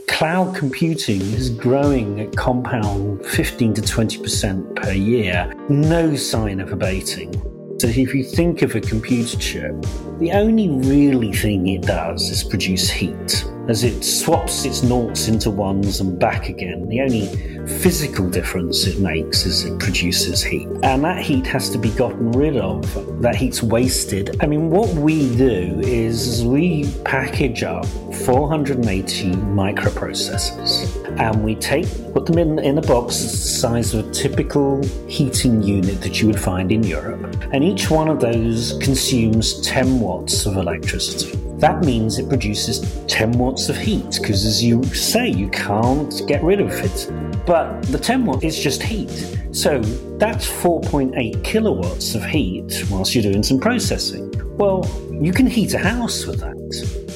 Cloud computing is growing at compound 15 to 20% per year. No sign of abating. So if you think of a computer chip, the only really thing it does is produce heat, as it swaps its noughts into ones and back again. The only physical difference it makes is it produces heat. And that heat has to be gotten rid of. That heat's wasted. I mean, what we do is we package up 480 microprocessors and we put them in a box the size of a typical heating unit that you would find in Europe. And each one of those consumes 10 watts of electricity. That means it produces 10 watts of heat, because as you say, you can't get rid of it. But the 10 watt is just heat. So that's 4.8 kilowatts of heat whilst you're doing some processing. Well, you can heat a house with that.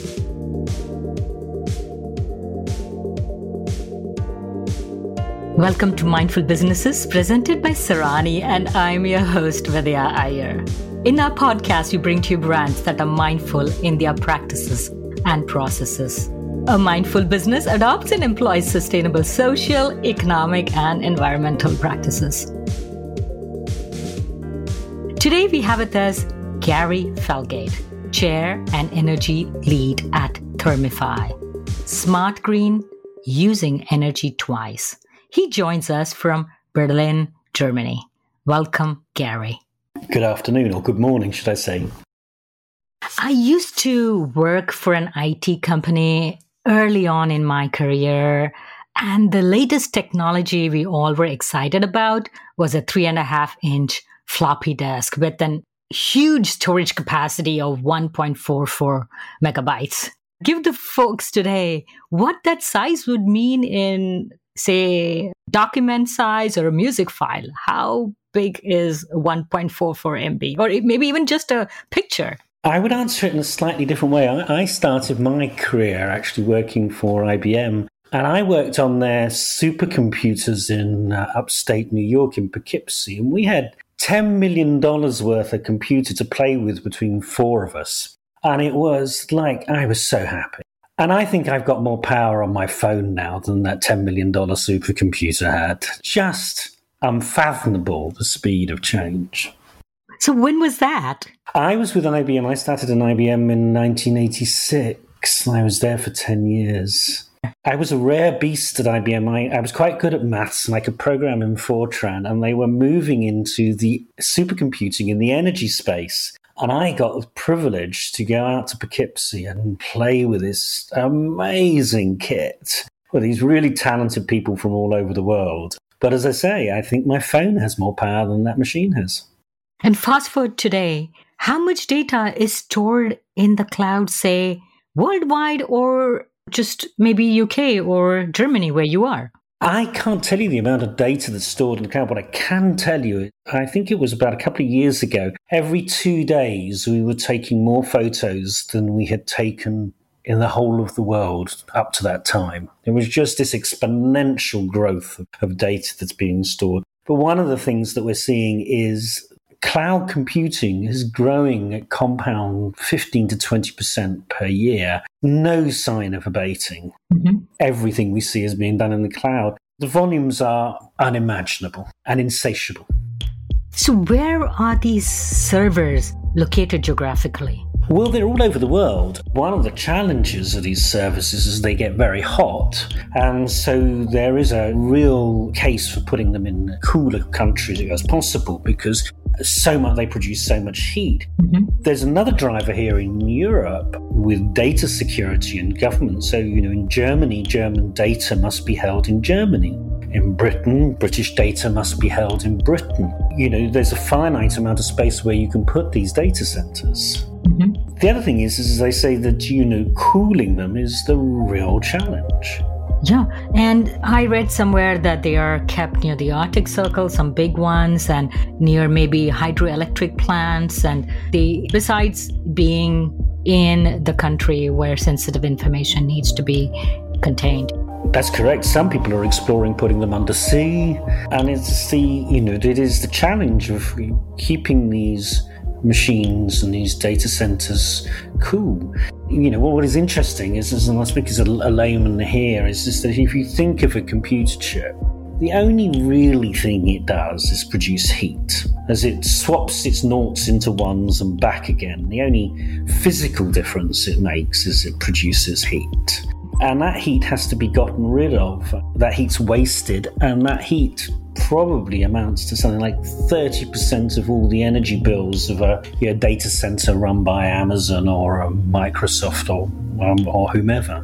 Welcome to Mindful Businesses, presented by Sarani, and I'm your host, Vidya Iyer. In our podcast, we bring to you brands that are mindful in their practices and processes. A mindful business adopts and employs sustainable social, economic, and environmental practices. Today, we have with us Gary Felgate, Chair and Energy Lead at Thermify. Smart Green, using energy twice. He joins us from Berlin, Germany. Welcome, Gary. Good afternoon, or good morning, should I say. I used to work for an IT company early on in my career, and the latest technology we all were excited about was a 3.5-inch floppy disk with an huge storage capacity of 1.44 megabytes. Give the folks today what that size would mean in, say, document size or a music file. How big is 1.44 MB, or maybe even just a picture? I would answer it in a slightly different way. I started my career actually working for IBM, and I worked on their supercomputers in upstate New York in Poughkeepsie, and we had $10 million worth of computer to play with between four of us. And it was like, I was so happy. And I think I've got more power on my phone now than that $10 million supercomputer had. Just unfathomable, the speed of change. So when was that? I was with IBM. I started in IBM in 1986. I was there for 10 years. I was a rare beast at IBM. I was quite good at maths and I could program in Fortran, and they were moving into the supercomputing in the energy space. And I got the privilege to go out to Poughkeepsie and play with this amazing kit with these really talented people from all over the world. But as I say, I think my phone has more power than that machine has. And fast forward today, how much data is stored in the cloud, say, worldwide, or just maybe UK or Germany where you are? I can't tell you the amount of data that's stored in the cloud. What I can tell you, I think it was about a couple of years ago, every 2 days we were taking more photos than we had taken in the whole of the world up to that time. It was just this exponential growth of data that's being stored. But one of the things that we're seeing is cloud computing is growing at compound 15 to 20% per year. No sign of abating. Mm-hmm. Everything we see is being done in the cloud. The volumes are unimaginable and insatiable. So where are these servers located geographically? Well, they're all over the world. One of the challenges of these services is they get very hot. And so there is a real case for putting them in cooler countries as possible, because they produce so much heat. Mm-hmm. There's another driver here in Europe with data security and government. So, in Germany, German data must be held in Germany. In Britain, British data must be held in Britain. There's a finite amount of space where you can put these data centers. Mm-hmm. The other thing is they say that, cooling them is the real challenge. Yeah, and I read somewhere that they are kept near the Arctic Circle, some big ones, and near maybe hydroelectric plants, and besides being in the country where sensitive information needs to be contained. That's correct. Some people are exploring putting them under sea, and it is the challenge of keeping these machines and these data centers cool. What is interesting is, and I speak as a layman here, is just that if you think of a computer chip, the only really thing it does is produce heat, as it swaps its noughts into ones and back again. The only physical difference it makes is it produces heat. And that heat has to be gotten rid of. That heat's wasted, and that heat probably amounts to something like 30% of all the energy bills of a data center run by Amazon or Microsoft or whomever.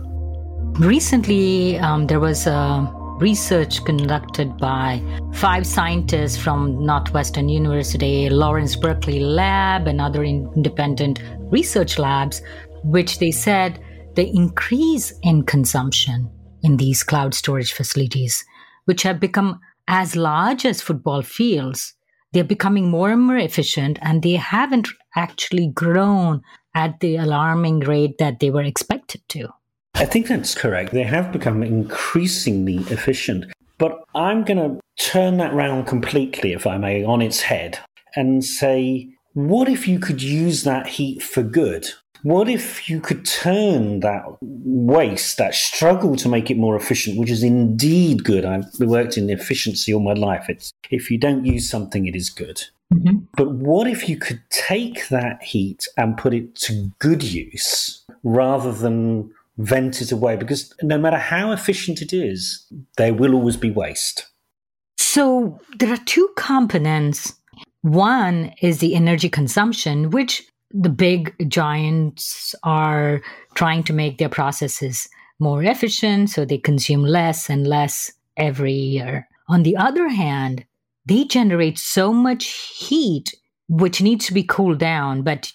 Recently, there was a research conducted by 5 scientists from Northwestern University, Lawrence Berkeley Lab, and other independent research labs, which they said the increase in consumption in these cloud storage facilities, which have become as large as football fields, they're becoming more and more efficient, and they haven't actually grown at the alarming rate that they were expected to. I think that's correct. They have become increasingly efficient. But I'm going to turn that round completely, if I may, on its head and say, what if you could use that heat for good? What if you could turn that waste, that struggle to make it more efficient, which is indeed good? I've worked in efficiency all my life. It's if you don't use something, it is good. Mm-hmm. But what if you could take that heat and put it to good use rather than vent it away? Because no matter how efficient it is, there will always be waste. So there are 2 components. One is the energy consumption, which the big giants are trying to make their processes more efficient, so they consume less and less every year. On the other hand, they generate so much heat, which needs to be cooled down, but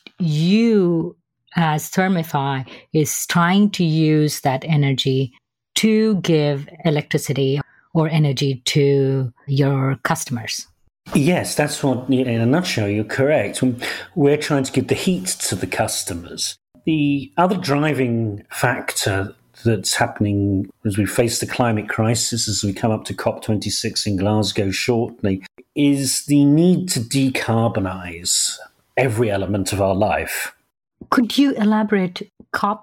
you, as Thermify, is trying to use that energy to give electricity or energy to your customers. Yes, that's what, in a nutshell, you're correct. We're trying to give the heat to the customers. The other driving factor that's happening as we face the climate crisis, as we come up to COP26 in Glasgow shortly, is the need to decarbonize every element of our life. Could you elaborate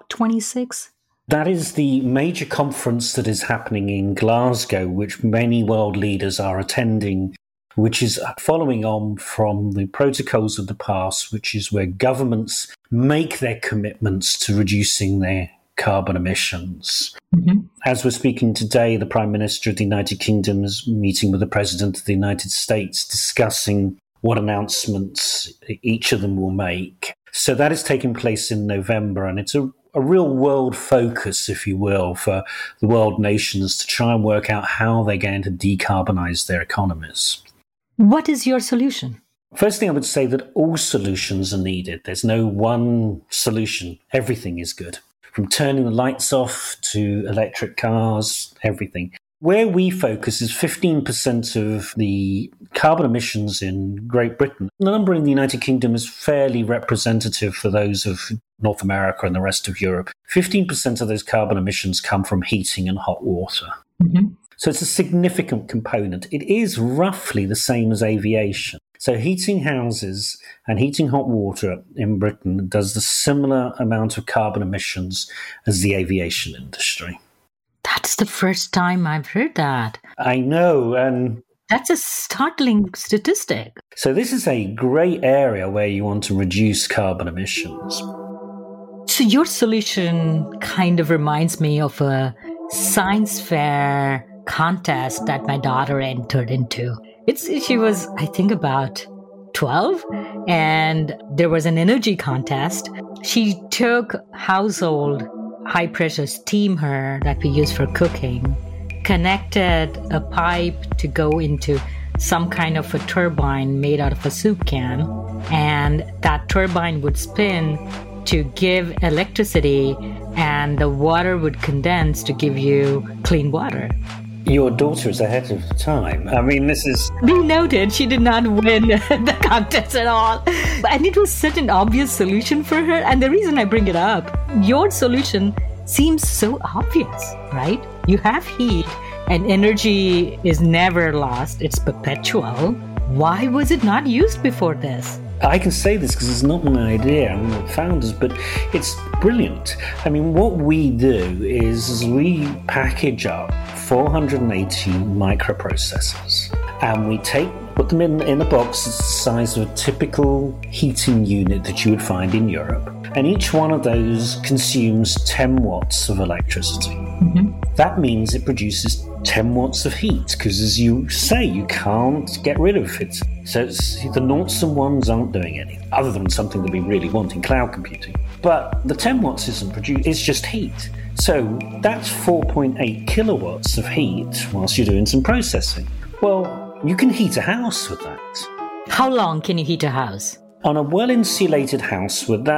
COP26? That is the major conference that is happening in Glasgow, which many world leaders are attending, which is following on from the protocols of the past, which is where governments make their commitments to reducing their carbon emissions. Mm-hmm. As we're speaking today, the Prime Minister of the United Kingdom is meeting with the President of the United States, discussing what announcements each of them will make. So that is taking place in November, and it's a real world focus, if you will, for the world nations to try and work out how they're going to decarbonize their economies. What is your solution? Firstly, I would say that all solutions are needed. There's no one solution. Everything is good. From turning the lights off to electric cars, everything. Where we focus is 15% of the carbon emissions in Great Britain. The number in the United Kingdom is fairly representative for those of North America and the rest of Europe. 15% of those carbon emissions come from heating and hot water. Mm-hmm. So it's a significant component. It is roughly the same as aviation. So heating houses and heating hot water in Britain does the similar amount of carbon emissions as the aviation industry. That's the first time I've heard that. I know, and that's a startling statistic. So this is a great area where you want to reduce carbon emissions. So your solution kind of reminds me of a science fair contest that my daughter entered into. She was, I think, about 12, and there was an energy contest. She took household high-pressure steamer that we use for cooking, connected a pipe to go into some kind of a turbine made out of a soup can, and that turbine would spin to give electricity, and the water would condense to give you clean water. Your daughter is ahead of the time. I mean, this is... Be noted, she did not win the contest at all. And it was such an obvious solution for her. And the reason I bring it up, your solution seems so obvious, right? You have heat and energy is never lost. It's perpetual. Why was it not used before this? I can say this because it's not my idea, I'm the founders, but it's brilliant. I mean, what we do is we package up 480 microprocessors, and we put them in a box that's the size of a typical heating unit that you would find in Europe. And each one of those consumes 10 watts of electricity. Mm-hmm. That means it produces 10 watts of heat, because as you say, you can't get rid of it. So the noughts and ones aren't doing anything, other than something that we really want in cloud computing. But the 10 watts isn't produced, it's just heat. So that's 4.8 kilowatts of heat whilst you're doing some processing. Well, you can heat a house with that. How long can you heat a house? On a well-insulated house with that